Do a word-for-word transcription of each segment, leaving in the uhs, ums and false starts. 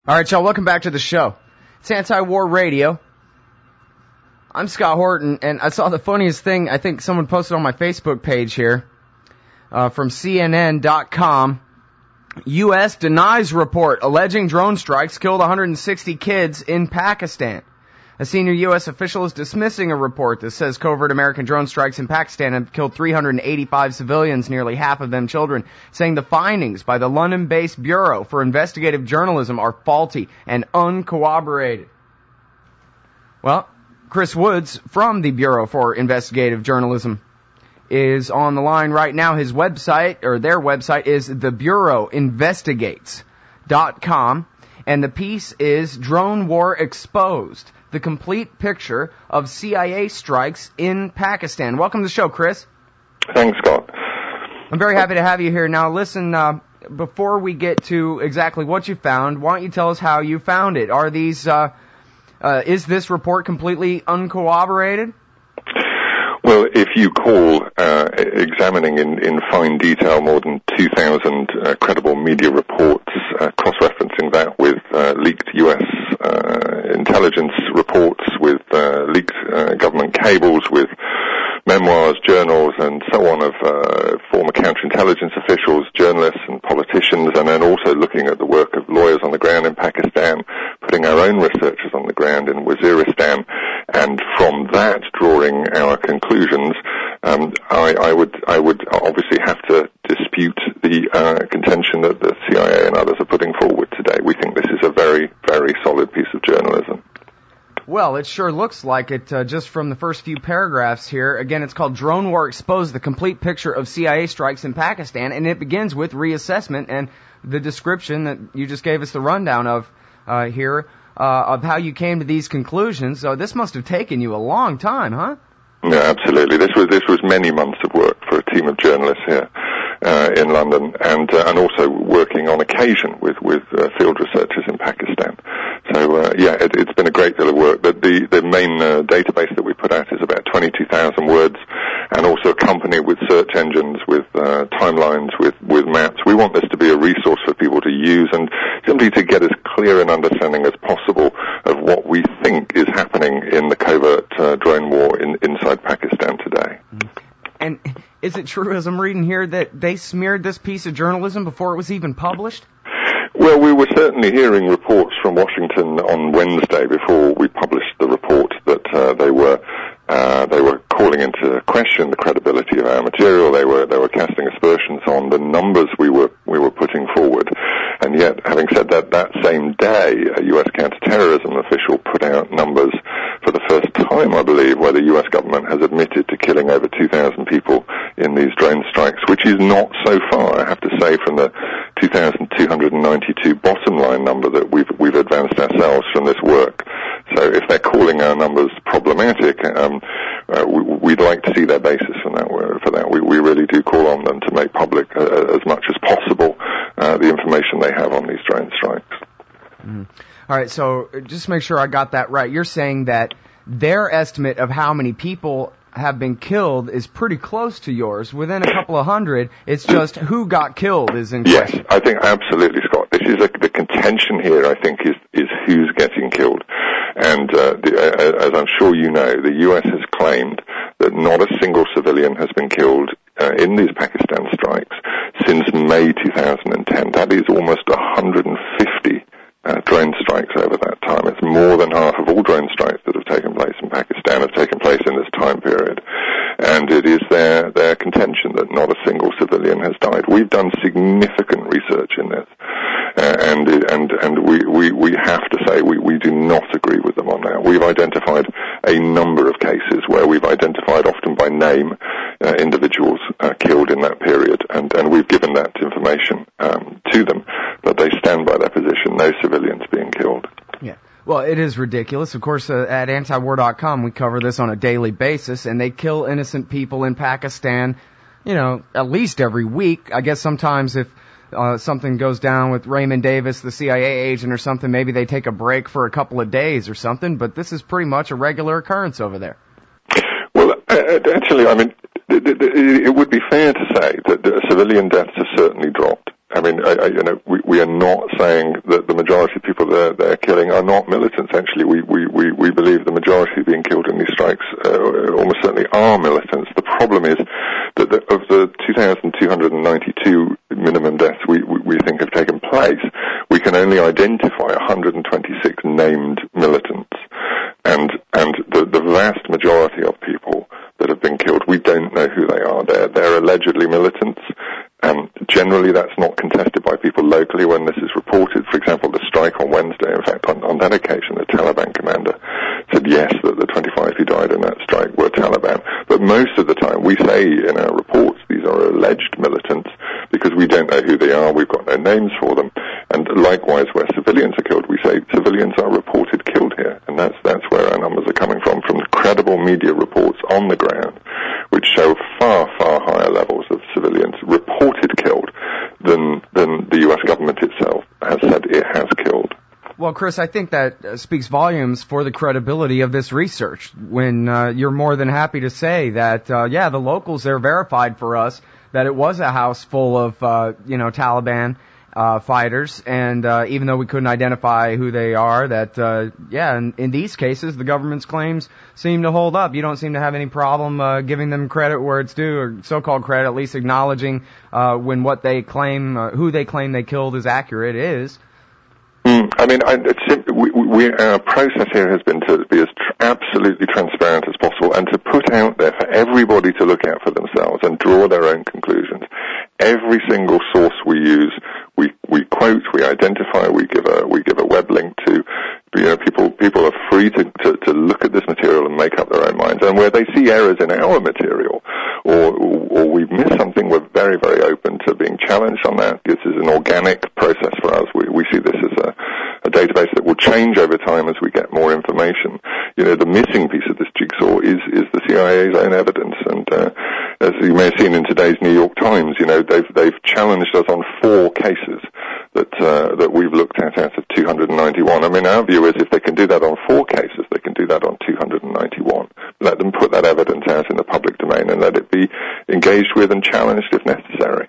All right, y'all, welcome back to the show. It's Anti-War Radio. I'm Scott Horton, and I saw the funniest thing I think someone posted on my Facebook page here uh, from C N N dot com. U S denies report alleging drone strikes killed one hundred sixty kids in Pakistan. A senior U S official is dismissing a report that says covert American drone strikes in Pakistan have killed three hundred eighty-five civilians, nearly half of them children, saying the findings by the London-based Bureau for Investigative Journalism are faulty and uncorroborated. Well, Chris Woods from the Bureau for Investigative Journalism is on the line right now. His website, or their website, is the bureau investigates dot com, and the piece is Drone War Exposed, the complete picture of C I A strikes in Pakistan. Welcome to the show, Chris. Thanks, Scott. I'm very happy to have you here. Now, listen, uh, before we get to exactly what you found, why don't you tell us how you found it? Are these, uh, uh, is this report completely uncorroborated? Well, if you call uh, examining in, in fine detail more than two thousand uh, credible media reports, uh, cross-referencing that with uh, leaked U S uh, intelligence reports, with uh, leaked uh, government cables, with memoirs, journals, and so on of uh, former counterintelligence officials, journalists, and politicians, and then also looking at the work of lawyers on the ground in Pakistan, putting our own researchers on the ground in Waziristan, and from that drawing our conclusions, um, I, I would I would obviously have to dispute the uh, contention that the C I A and others are putting forward today. We think this is a very, very solid piece of journalism. Well, it sure looks like it, uh, just from the first few paragraphs here. Again, it's called Drone War Exposed, the complete picture of C I A strikes in Pakistan, and it begins with reassessment and the description that you just gave us the rundown of uh, here, uh, of how you came to these conclusions. So this must have taken you a long time, huh? Yeah, absolutely. This was this was many months of work for a team of journalists here uh, in London, and uh, and also working on occasion with with uh, field researchers in Pakistan. So uh, yeah, it, it's been a great deal of work. But the the main uh, database that we put out is about twenty-two thousand words, and also accompanied with search engines, with uh, timelines, with with maps. We want this to be a resource for people to use, and simply to get as clear an understanding as possible of what we think is happening in the covert uh, drone war in, inside Pakistan today. And is it true, as I'm reading here, that they smeared this piece of journalism before it was even published? Well, we were certainly hearing reports from Washington on Wednesday before we published the report that uh, they were uh, they were calling into question the credibility of our material. They were they were casting aspersions on the numbers we were we were putting forward. And yet, having said that, that same day, a U S counterterrorism official put out numbers for the first time, I believe, where the U S government has admitted to killing over two thousand people in these drone strikes, which is not so far, I have to say, from the two thousand two hundred ninety-two bottom line number that we've we've advanced ourselves from this work. So if they're calling our numbers problematic, um, uh, we, we'd like to see their basis for that. For that, we, we really do call on them to make public uh, as much as possible uh, the information they have on these drone strikes. Mm. All right, so just to make sure I got that right, you're saying that their estimate of how many people have been killed is pretty close to yours. Within a couple of hundred, it's just who got killed is in question. Yes, I think absolutely, Scott. This is a, the contention here, I think, is, is who's getting killed. And uh, the, uh, as I'm sure you know, the U S has claimed that not a single civilian has been killed uh, in these Pakistan strikes since May two thousand ten. That is almost one hundred fifty Uh, drone strikes over that time. It's more than half of all drone strikes that have taken place in Pakistan have taken place in this time period. And it is their, their contention that not a single civilian has died. We've done significant research in this. Uh, and and and we, we, we have to say we, we do not agree with them on that. We've identified a number of cases where we've identified, often by name, uh, individuals uh, killed in that period, and, and we've given that information um, to them. But they stand by their position, no civilians being killed. Yeah. Well, it is ridiculous. Of course, uh, at anti war dot com, we cover this on a daily basis, and they kill innocent people in Pakistan, you know, at least every week. I guess sometimes if uh, something goes down with Raymond Davis, the C I A agent or something, maybe they take a break for a couple of days or something, but this is pretty much a regular occurrence over there. Well, uh, actually, I mean, it, it, it would be fair to say that the civilian deaths have certainly dropped. I mean, I, I, you know, we, we are not saying that the majority of people they're, they're killing are not militants. Actually, we, we, we, we believe the majority being killed in these strikes uh, almost certainly are militants. The problem is that the, of the two thousand two hundred ninety-two minimum deaths we, we, we think have taken place, we can only identify one hundred twenty-six named militants. And, and the, the vast majority of people that have been killed, we don't know who they are. They're, they're allegedly militants. Um, generally, that's not contested by people locally when this is reported. For example, the strike on Wednesday, in fact, on, on that occasion, the Taliban commander said yes, that the twenty-five who died in that strike were Taliban. But most of the time, we say in our reports these are alleged militants because we don't know who they are. We've got no names for them. And likewise, where civilians are killed, we say civilians are reported killed here. And that's, that's where our numbers are coming from, from the credible media reports on the ground, which show far, far higher levels of civilians reported killed than, than the U S government itself has said it has killed. Well, Chris, I think that uh, speaks volumes for the credibility of this research when uh, you're more than happy to say that, uh, yeah, the locals there verified for us that it was a house full of, uh, you know, Taliban uh, fighters, and uh, even though we couldn't identify who they are, that, uh, yeah, in, in these cases, the government's claims seem to hold up. You don't seem to have any problem uh, giving them credit where it's due, or so-called credit, at least acknowledging uh, when what they claim, uh, who they claim they killed is accurate is. Mm, I mean, I, it's, we, we, our process here has been to be as tr- absolutely transparent as possible and to put out there for everybody to look at for themselves and draw their own conclusions. Every single source we use, we, we quote, we identify, we give a, we give a web link to. You know, people, people are free to, to, to look at this material and make up their own minds. And where they see errors in our material, or, or we've missed something, we're very, very open to being challenged on that. This is an organic process for us. We, we see this as a, a database that will change over time as we get more information. You know, the missing piece of this jigsaw is, is the C I A's own evidence. And, uh, as you may have seen in today's New York Times, you know, they've, they've challenged us on four cases that, uh, that we've looked at out of two hundred ninety-one. I mean, our view is if they can do that on four cases, they can do that on two hundred ninety-one. Let them put that evidence out in the public domain and let it be engaged with and challenged if necessary.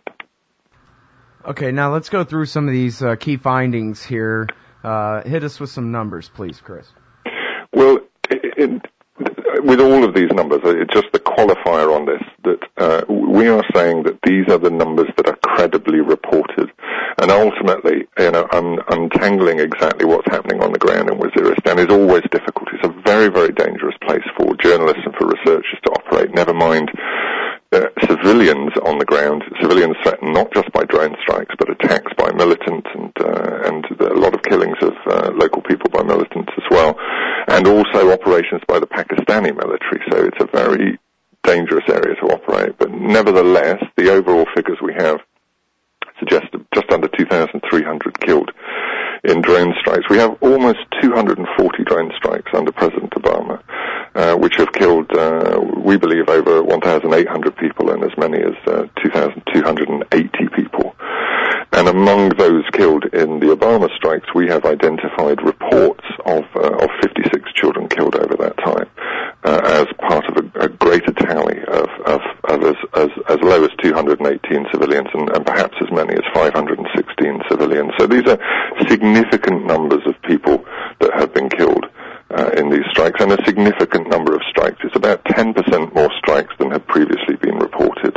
Okay, now let's go through some of these uh, key findings here. Uh, hit us with some numbers, please, Chris. Well, it, it, with all of these numbers, it's just the qualifier on this, that uh, we are saying that these are the numbers that are credibly reported. And ultimately, you know, un- untangling exactly what's happening on the ground in Waziristan is always difficult. It's a very, very dangerous place for journalists and for researchers to operate, never mind uh, civilians on the ground. Civilians threatened not just by drone strikes, but attacks by militants, and uh, and a lot of killings of uh, local people by militants as well, and also operations by the Pakistani military. So it's a very dangerous area to operate. But nevertheless, the overall figures we have suggest just under two thousand three hundred killed in drone strikes. We have almost two hundred forty drone strikes under President Obama, uh, which have killed, uh, we believe, over one thousand eight hundred people and as many as uh, two thousand two hundred eighty people. And among those killed in the Obama strikes, we have identified reports of, uh, of fifty-six children killed over that time, uh, as part of a, a greater tally of, of, of as, as, as low as two hundred eighteen civilians and, and perhaps as many as five hundred sixteen civilians. So these are significant numbers of people that have been killed uh, in these strikes, and a significant number of strikes. It's about ten percent more strikes than have previously been reported.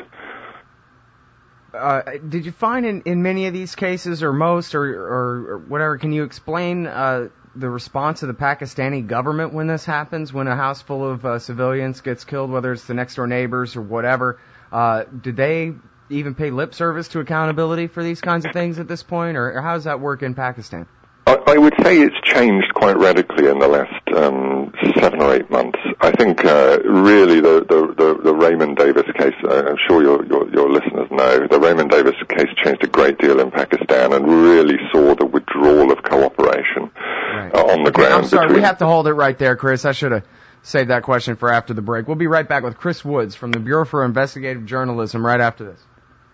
Uh, did you find in, in many of these cases, or most, or, or, or whatever, can you explain uh, the response of the Pakistani government when this happens, when a house full of uh, civilians gets killed, whether it's the next door neighbors or whatever? Uh, did they even pay lip service to accountability for these kinds of things at this point, or, or how does that work in Pakistan? I, I would say it's changed quite radically in the last um, seven or eight months. I think uh, really the, the, the, the Raymond Davis case, uh, I'm sure your, your, your listeners know, the Raymond Davis case changed a great deal in Pakistan and really saw the withdrawal of cooperation right. uh, on the okay, ground. I'm sorry, between... we have to hold it right there, Chris. I should have saved that question for after the break. We'll be right back with Chris Woods from the Bureau for Investigative Journalism right after this.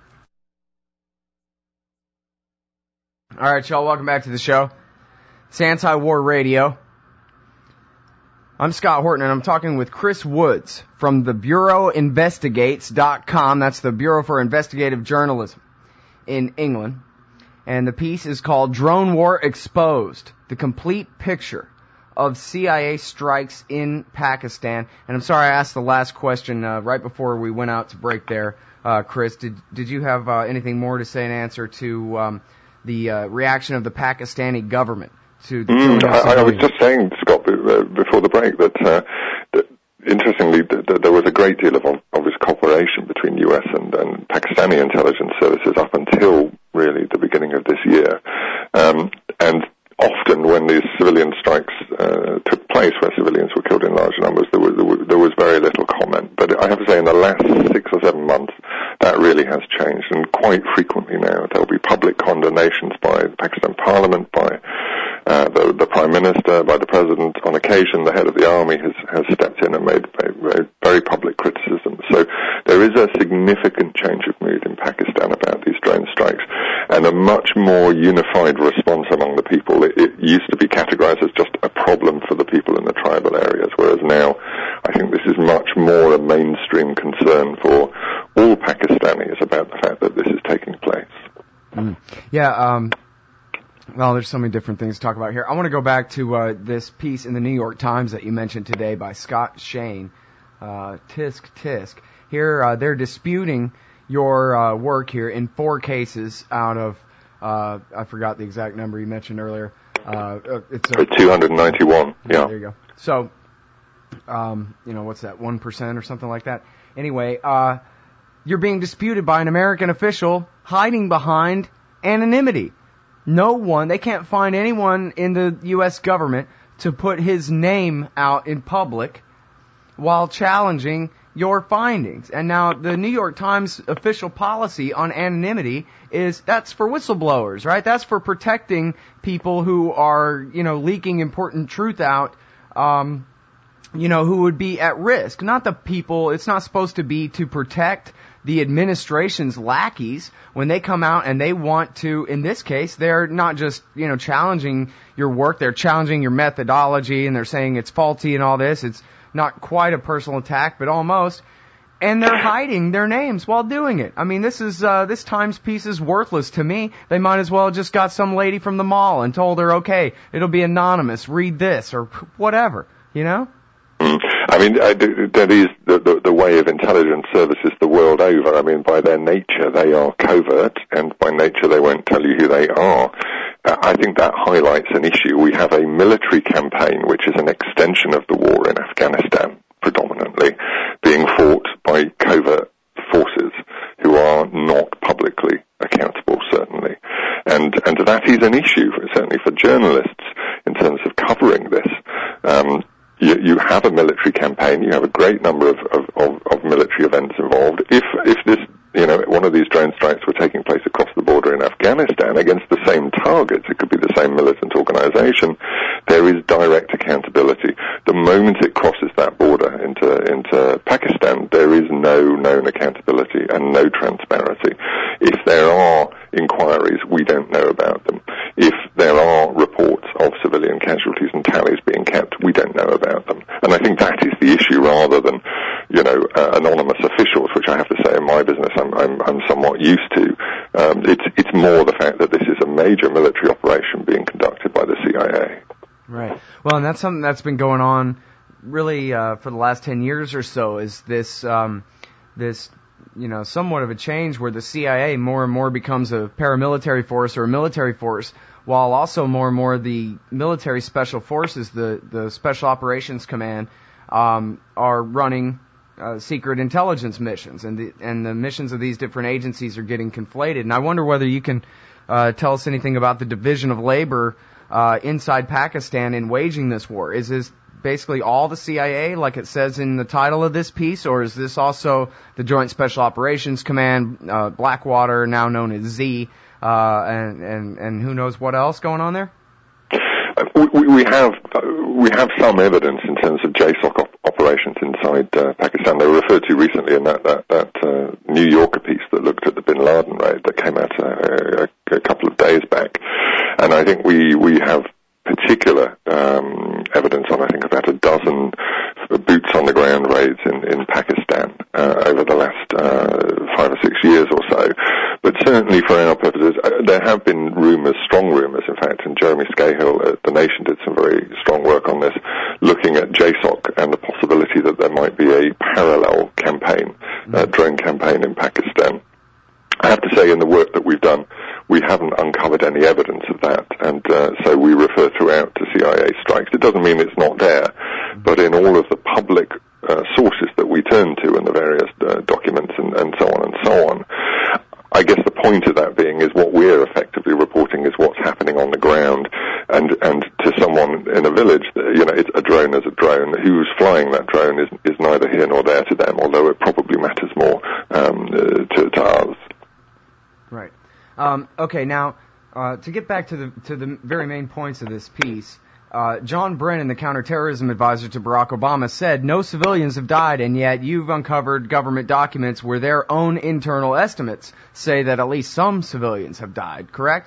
All right, y'all, welcome back to the show. It's Anti-War Radio. I'm Scott Horton, and I'm talking with Chris Woods from the Bureau Investigates dot com. That's the Bureau for Investigative Journalism in England. And the piece is called Drone War Exposed, the complete picture of C I A strikes in Pakistan. And I'm sorry I asked the last question uh, right before we went out to break there, uh, Chris. Did did you have uh, anything more to say in answer to um, the uh, reaction of the Pakistani government to the mm, I, I was just saying, Scott, before the break, that, uh, that interestingly, that there was a great deal of obvious cooperation between U S and, and Pakistani intelligence services up until really the beginning of this year. Um, and often when these civilian strikes uh, took place, where civilians were killed in large numbers, there was, there was there was very little comment. But I have to say, in the last six or seven months, that really has changed, and quite frequently now there will be public condemnations by the Pakistan Parliament, by uh, the, the Prime Minister, by the President. On occasion, the head of the army has, has stepped in and made, made, made very public criticism. So there is a significant change of mood in Pakistan about these drone strikes, and a much more unified response among the people. It, it used to be categorized as just a problem for the people in the tribal areas, whereas now I think this is much more a mainstream concern for all Pakistanis about the fact that this is taking place. Mm. Yeah, um, well, there's so many different things to talk about here. I want to go back to uh, this piece in the New York Times that you mentioned today by Scott Shane, uh, Tisk Tisk. Here, uh, they're disputing your uh, work here in four cases out of, uh, I forgot the exact number you mentioned earlier. Uh, it's a, two hundred ninety-one, yeah. There you go. So, um, you know, what's that, one percent or something like that? Anyway, uh, you're being disputed by an American official hiding behind anonymity. No one, they can't find anyone in the U S government to put his name out in public while challenging your findings. And now the New York Times official policy on anonymity is that's for whistleblowers, right? That's for protecting people who are, you know, leaking important truth out, um, you know, who would be at risk. Not the people, it's not supposed to be to protect the administration's lackeys when they come out and they want to, in this case, they're not just, you know, challenging your work, they're challenging your methodology and they're saying it's faulty and all this. It's not quite a personal attack, but almost. And they're hiding their names while doing it. I mean, this is, uh, this Times piece is worthless to me. They might as well have just got some lady from the mall and told her, okay, it'll be anonymous, read this, or whatever, you know? I mean, I, that is the, the, the way of intelligence services the world over. I mean, by their nature, they are covert, and by nature, they won't tell you who they are. Uh, I think that highlights an issue. We have a military campaign, which is an extension of the war in Afghanistan, predominantly, being fought by covert forces who are not publicly accountable, certainly. And, and that is an issue, certainly for journalists, in terms of covering this. Um, You, you have a military campaign. You have a great number of, of, of, of military events involved. If if this, you know, one of these drone strikes were taking place across the border in Afghanistan against the same targets, it could be the same militant organization, there is direct accountability. The moment it crosses that border into into Pakistan, there is no known accountability and no transparency. If there are inquiries, we don't know about them. If there are reports of civilian casualties and tallies being kept, we don't know about them. And I think that is the issue, rather than, you know, uh, anonymous officials, which I have to say in my business I'm, I'm, I'm somewhat used to. Um, it's, it's more the fact that this is a major military operation being conducted by the C I A. Right. Well, and that's something that's been going on really uh, for the last ten years or so, is this, um, this, you know, somewhat of a change where the C I A more and more becomes a paramilitary force or a military force, while also more and more the military special forces, the, the Special Operations Command, um, are running uh, secret intelligence missions, and the, and the missions of these different agencies are getting conflated. And I wonder whether you can uh, tell us anything about the division of labor uh, inside Pakistan in waging this war. Is this basically all the C I A, like it says in the title of this piece, or is this also the Joint Special Operations Command, uh, Blackwater, now known as Z, uh, and, and, and who knows what else going on there? We, we have uh, we have some evidence in terms of J SOC op- operations inside uh, Pakistan. They were referred to recently in that that, that uh, New Yorker piece that looked at the Bin Laden raid that came out uh, a, a couple of days back, and I think we we have particular um, evidence on I think about a dozen boots on the ground raids in in Pakistan uh, over the last uh, five or six years or so. But certainly for our purposes, uh, there have been rumours, strong rumours in fact, and Jeremy Scahill at The Nation did some very strong work on this, looking at J SOC and the possibility that there might be a parallel campaign, uh, drone campaign in Pakistan. I have to say, in the work that we've done, we haven't uncovered any evidence of that, and uh, so we refer throughout to C I A strikes. It doesn't mean it's not there, but in all of the public uh, sources that we turn to and the various uh, documents and, and so on and so on, I guess the point of that being is what we're effectively reporting is what's happening on the ground, and and to someone in a village, you know, it's a drone is a drone. Who's flying that drone is is neither here nor there to them, although it probably matters more um, uh, to, to us. Right. Um, okay. Now, uh, to get back to the to the very main points of this piece, uh, John Brennan, the counterterrorism advisor to Barack Obama, said no civilians have died, and yet you've uncovered government documents where their own internal estimates say that at least some civilians have died. Correct?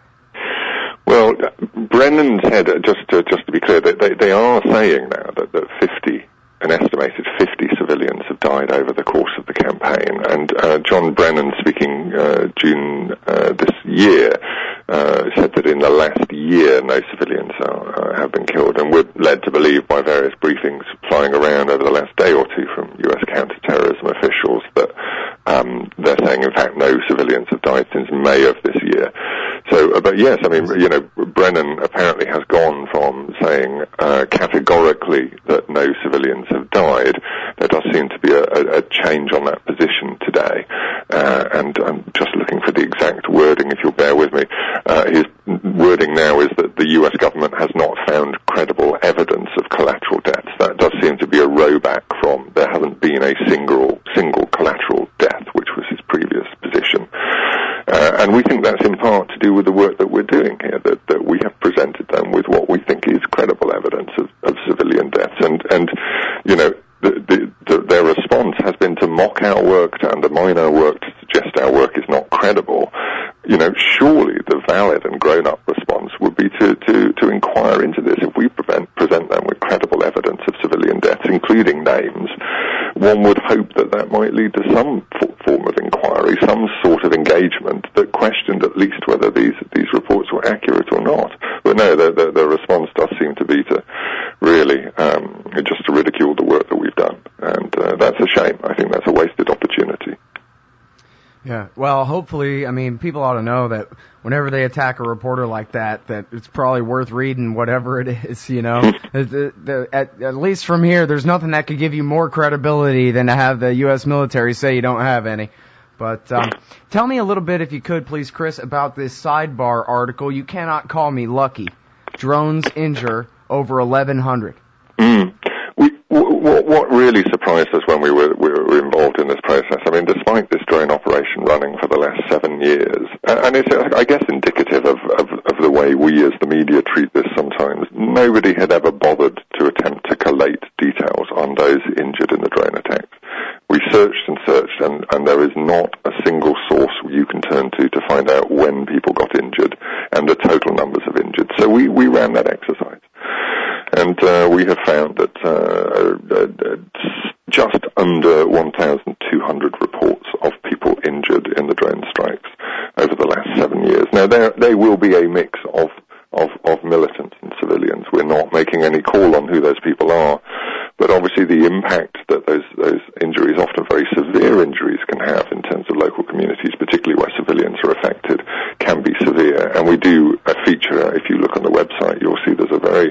Well, Brennan said, uh, just to, just to be clear, that they, they are saying now that, that fifty, an estimated fifty civilians have died over the course of the campaign. And uh, John Brennan, speaking uh, June uh, this year, uh, said that in the last year no civilians are, uh, have been killed. And we're led to believe by various briefings flying around over the last day or two from U S counterterrorism officials that um, they're saying, in fact, no civilians have died since May of this year. So, uh, but yes, I mean, you know, Brennan apparently has gone from saying uh, categorically that no civilians have died. There does seem to be a, a, a change on that position today, uh, and I'm just looking for the exact wording, if you'll bear with me. Uh, his wording now is that the U S government has not found credible evidence of collateral deaths. That does seem to be a rowback from there hasn't been a single single collateral death, which was his previous position. Uh, and we think that's in part to do with the work that we're doing here, that, that we have presented them with what we think is credible evidence of, of civilian deaths. And, and you know, the, the, the, their response has been to mock our work, to undermine our work, to suggest our work is not credible. You know, surely the valid and grown-up response would be to, to, to inquire into this. If we prevent, present them with credible evidence of civilian deaths, including names, one would hope that that might lead to some form of inquiry, some sort of engagement that questioned at least whether these these reports were accurate or not. But no, the, the, the response does seem to be to really um, just to ridicule the work that we've done, and uh, that's a shame. I think that's a wasted opportunity. Yeah, well, hopefully, I mean, people ought to know that whenever they attack a reporter like that, that it's probably worth reading whatever it is, you know. the, the, at, at least from here, there's nothing that could give you more credibility than to have the U S military say you don't have any. But um, tell me a little bit, if you could, please, Chris, about this sidebar article, You Cannot Call Me Lucky. Drones injure over eleven hundred. Mm. We, what, what really surprised us when we were, we were involved in this process, I mean, despite this drone operation running for the last seven years, and it's, I guess, indicative of, of, of the way we as the media treat this sometimes, nobody had ever bothered to attempt to collate details on those injured in the drone attacks. We searched and searched, and, and there is not a single source you can turn to to find out when people got injured and the total numbers of injured. So we, we ran that exercise. And uh, we have found that uh, uh, just under one thousand two hundred reports of people injured in the drone strikes over the last seven years. Now, they will be a mix of, of, of militants and civilians. We're not making any call on who those people are. But obviously the impact that those, those injuries, often very severe injuries, can have in terms of local communities, particularly where civilians are affected, can be severe. And we do a feature, if you look on the website, you'll see there's a very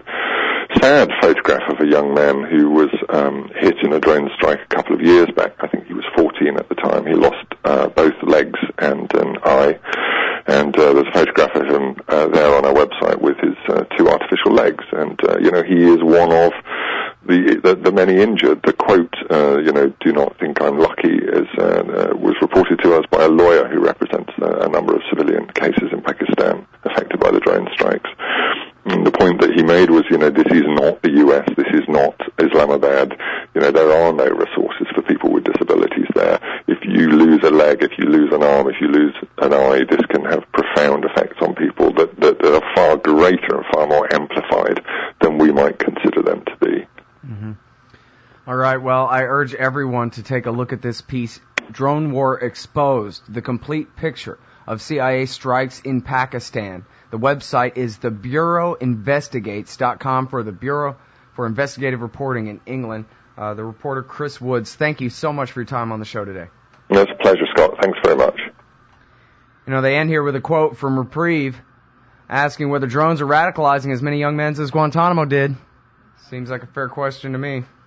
sad photograph of a young man who was um, hit in a drone strike a couple of years back. I think he was fourteen at the time. He lost uh, both legs and an eye. And uh, there's a photograph of him uh, there on our website with his uh, two artificial legs. And, uh, you know, he is one of the, the, the many injured. The quote, uh, you know, do not think I'm lucky, is, uh, uh, was reported to us by a lawyer who represents uh, a number of civilian cases in Pakistan affected by the drone strikes. And the point that he made was, you know, this is not the U S, this is not Islamabad. You know, there are no resources for people with disabilities there. If you lose a leg, if you lose an arm, if you lose an eye, this can have profound effects on people that, that, that are far greater and far more amplified than we might consider them to be. Mm-hmm. All right, well, I urge everyone to take a look at this piece, Drone War Exposed, the complete picture of C I A strikes in Pakistan. The website is the bureau investigates dot com for the Bureau for Investigative Reporting in England. Uh, the reporter Chris Woods, thank you so much for your time on the show today. It's a pleasure, Scott. Thanks very much. You know, they end here with a quote from Reprieve asking whether drones are radicalizing as many young men as Guantanamo did. Seems like a fair question to me.